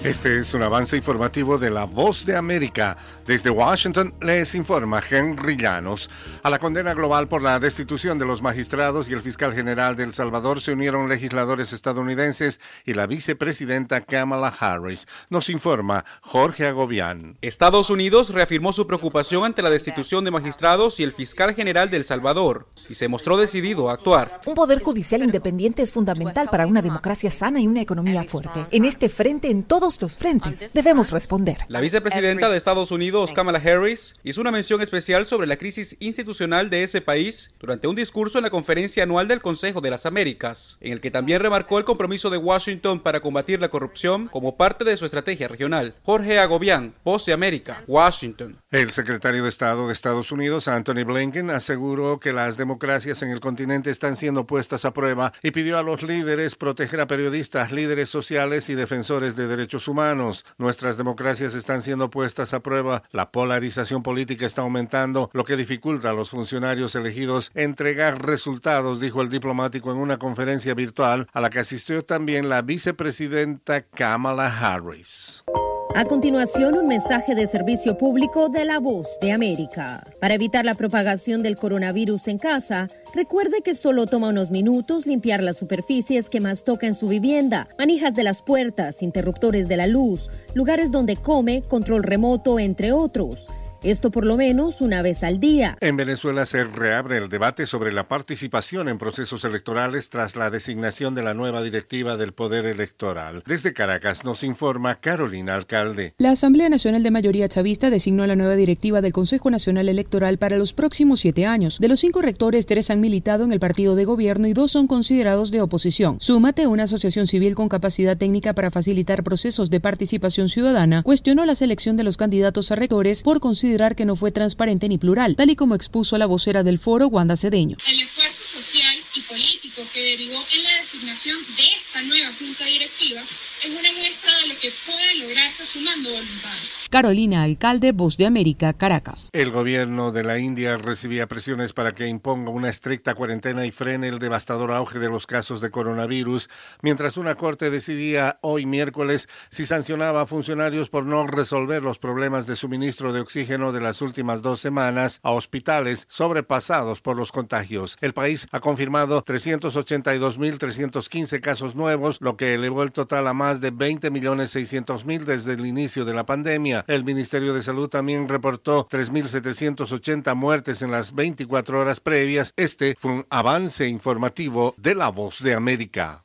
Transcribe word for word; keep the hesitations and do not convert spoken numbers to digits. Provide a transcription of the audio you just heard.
Este es un avance informativo de La Voz de América. Desde Washington les informa Henry Llanos. A la condena global por la destitución de los magistrados y el fiscal general de El Salvador se unieron legisladores estadounidenses y la vicepresidenta Kamala Harris. Nos informa Jorge Agobián. Estados Unidos reafirmó su preocupación ante la destitución de magistrados y el fiscal general de El Salvador y se mostró decidido a actuar. Un poder judicial independiente es fundamental para una democracia sana y una economía fuerte. En este frente, en todos los frentes, debemos responder. La vicepresidenta de Estados Unidos, Kamala Harris, hizo una mención especial sobre la crisis institucional de ese país durante un discurso en la conferencia anual del Consejo de las Américas, en el que también remarcó el compromiso de Washington para combatir la corrupción como parte de su estrategia regional. Jorge Agobián, Voz de América, Washington. El secretario de Estado de Estados Unidos, Anthony Blinken, aseguró que las democracias en el continente están siendo puestas a prueba y pidió a los líderes proteger a periodistas, líderes sociales y defensores de derechos humanos. Nuestras democracias están siendo puestas a prueba. La polarización política está aumentando, lo que dificulta a los funcionarios elegidos entregar resultados, dijo el diplomático en una conferencia virtual a la que asistió también la vicepresidenta Kamala Harris. A continuación, un mensaje de servicio público de La Voz de América. Para evitar la propagación del coronavirus en casa, recuerde que solo toma unos minutos limpiar las superficies que más toca en su vivienda, manijas de las puertas, interruptores de la luz, lugares donde come, control remoto, entre otros. Esto por lo menos una vez al día. En Venezuela se reabre el debate sobre la participación en procesos electorales tras la designación de la nueva directiva del Poder Electoral. Desde Caracas nos informa Carolina Alcalde. La Asamblea Nacional de Mayoría Chavista designó a la nueva directiva del Consejo Nacional Electoral para los próximos siete años. De los cinco rectores, tres han militado en el partido de gobierno y dos son considerados de oposición. Súmate, una asociación civil con capacidad técnica para facilitar procesos de participación ciudadana, cuestionó la selección de los candidatos a rectores por considerar que no fue transparente ni plural, tal y como expuso la vocera del foro, Wanda Cedeño. El esfuerzo social y político que derivó en la designación de esta nueva junta directiva es una muestra de lo que puede lograrse sumando voluntades. Carolina Alcalde, Voz de América, Caracas. El gobierno de la India recibía presiones para que imponga una estricta cuarentena y frene el devastador auge de los casos de coronavirus, mientras una corte decidía hoy miércoles si sancionaba a funcionarios por no resolver los problemas de suministro de oxígeno de las últimas dos semanas a hospitales sobrepasados por los contagios. El país ha confirmado trescientos ochenta y dos mil trescientos quince casos nuevos, lo que elevó el total a más de veinte millones seiscientos mil desde el inicio de la pandemia. El Ministerio de Salud también reportó tres mil setecientos ochenta muertes en las veinticuatro horas previas. Este fue un avance informativo de La Voz de América.